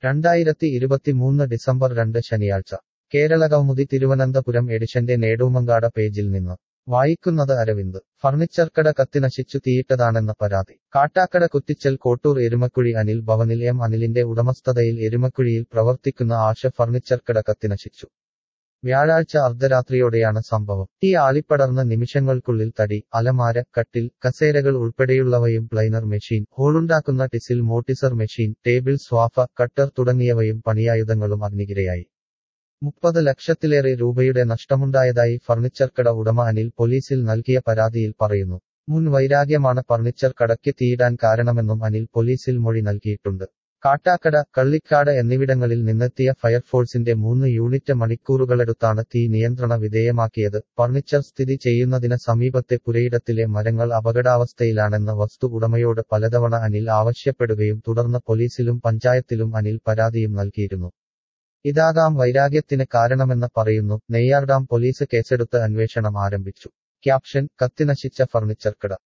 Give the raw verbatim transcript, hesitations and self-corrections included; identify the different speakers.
Speaker 1: രണ്ടായിരത്തി ഇരുപത്തിമൂന്ന് ഡിസംബർ രണ്ട് ശനിയാഴ്ച കേരളകൗമുദി തിരുവനന്തപുരം എഡിഷന്റെ നേടൂമങ്കാട പേജിൽ നിന്ന് വായിക്കുന്നത് അരവിന്ദ്. ഫർണിച്ചർക്കട കത്തിനശിച്ചു തീയിട്ടതാണെന്ന പരാതി. കാട്ടാക്കട കുറ്റിച്ചൽ കോട്ടൂർ എരുമക്കുഴി അനിൽ ഭവനിൽ എം അനിലിന്റെ ഉടമസ്ഥതയിൽ എരുമക്കുഴിയിൽ പ്രവർത്തിക്കുന്ന ആശ ഫർണിച്ചർക്കട കത്തിനശിച്ചു. വ്യാഴാഴ്ച അർദ്ധരാത്രിയോടെയാണ് സംഭവം. തീ ആളിപ്പടർന്ന നിമിഷങ്ങൾക്കുള്ളിൽ തടി, അലമാര, കട്ടിൽ, കസേരകൾ ഉൾപ്പെടെയുള്ളവയും പ്ലൈനർ മെഷീൻ, ഹോളുണ്ടാക്കുന്ന ടിസിൽ mortiser machine, table, sofa, cutter തുടങ്ങിയവയും പണിയായുധങ്ങളും അഗ്നിക്കിരയായി. മുപ്പത് ലക്ഷത്തിലേറെ രൂപയുടെ നഷ്ടമുണ്ടായതായി ഫർണിച്ചർക്കട ഉടമ അനിൽ പോലീസിൽ നൽകിയ പരാതിയിൽ പറയുന്നു. മുൻ വൈരാഗ്യമാണ് ഫർണിച്ചർ കടയ്ക്ക് തീയിടാൻ കാരണമെന്നും അനിൽ പോലീസിൽ മൊഴി നൽകിയിട്ടുണ്ട്. കാട്ടാക്കട, കള്ളിക്കാട് എന്നിവിടങ്ങളിൽ നിന്നെത്തിയ ഫയർഫോഴ്സിന്റെ മൂന്ന് യൂണിറ്റ് മണിക്കൂറുകളെടുത്താണ് തീ നിയന്ത്രണ വിധേയമാക്കിയത്. ഫർണിച്ചർ സ്ഥിതി ചെയ്യുന്നതിന് സമീപത്തെ പുരയിടത്തിലെ മരങ്ങൾ അപകടാവസ്ഥയിലാണെന്ന് വസ്തു ഉടമയോട് പലതവണ അനിൽ ആവശ്യപ്പെടുകയും തുടർന്ന് പോലീസിലും പഞ്ചായത്തിലും അനിൽ പരാതിയും നൽകിയിരുന്നു. ഇതാകാം വൈരാഗ്യത്തിന് കാരണമെന്ന് പറയുന്നു. നെയ്യാർഡാം പോലീസ് കേസെടുത്ത് അന്വേഷണം ആരംഭിച്ചു. ക്യാപ്ഷൻ: കത്തിനശിച്ച ഫർണിച്ചർക്കട.